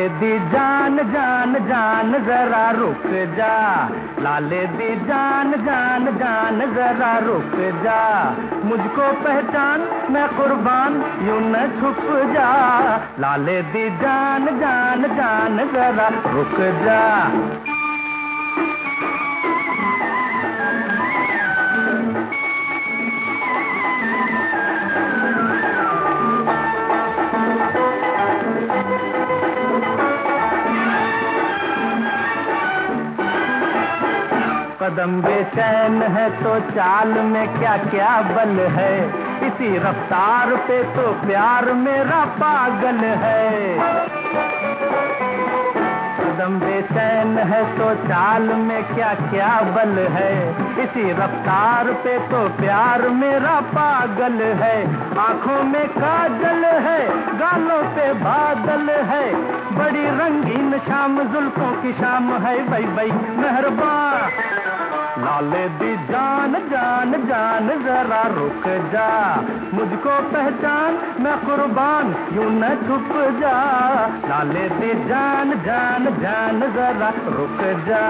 दी जान जान जान जरा रुक जा, लाले दी जान जान जान जरा रुक जा, मुझको पहचान मैं कुर्बान यूं न छुप जा, लाले दी जान जान जान जरा रुक जा। कदम बेचैन है तो चाल में क्या क्या बल है, इसी रफ्तार पे तो प्यार मेरा पागल है। कदम बेचैन है तो चाल में क्या क्या बल है, इसी रफ्तार पे तो प्यार मेरा पागल है। आंखों में काजल है, गालों पे बादल है, बड़ी रंगीन शाम जुल्फों की शाम है, भाई भाई मेहरबान, लाले दी जान जान जान जरा रुक जा, मुझको पहचान मैं कुर्बान यूं न छुप जा, लाले दी जान जान जान जरा रुक जा।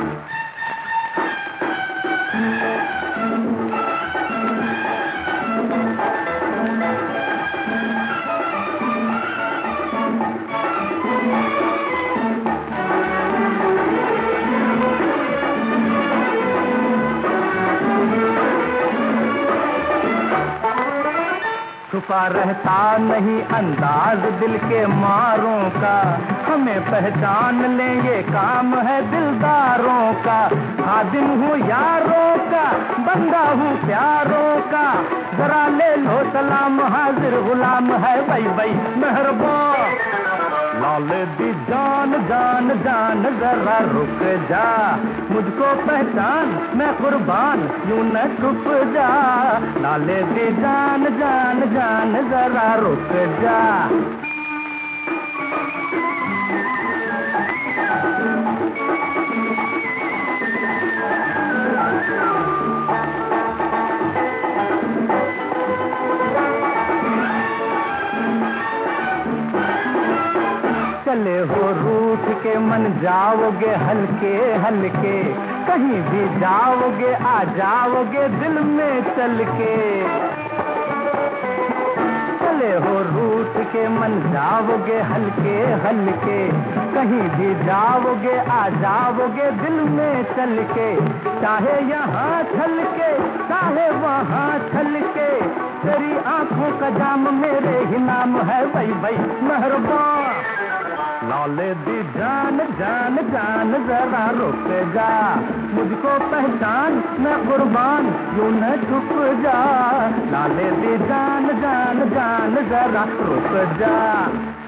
छुपा रहता नहीं अंदाज दिल के मारों का, हमें पहचान लेंगे काम है दिलदारों का। खादिम हूँ यारों का, बंदा हूँ प्यारों का, जरा ले लो सलाम हाजिर गुलाम है, भाई भाई मेहरबान, लाले दी जान जान जान जरा रुक जा, मुझको पहचान मैं कुर्बान यूं न छुप जा, लाले दी जान जान जान जरा रुक जा। चले हो रूठ के मन जाओगे हल्के हल्के, कहीं भी जाओगे आ जाओगे दिल में चल के। चले हो रूठ के मन जाओगे हल्के हल्के, कहीं भी जाओगे आ जाओगे दिल में चल के। चाहे यहाँ छल के चाहे वहाँ छल के, तेरी आंखों का जाम मेरे ही नाम है, भाई भाई मेहरबान, लाले दी जान जान जान जरा रुक जा, मुझको पहचान मैं कुर्बान यूं न छुप जा, लाले दी जान जान जान जरा रुक जा।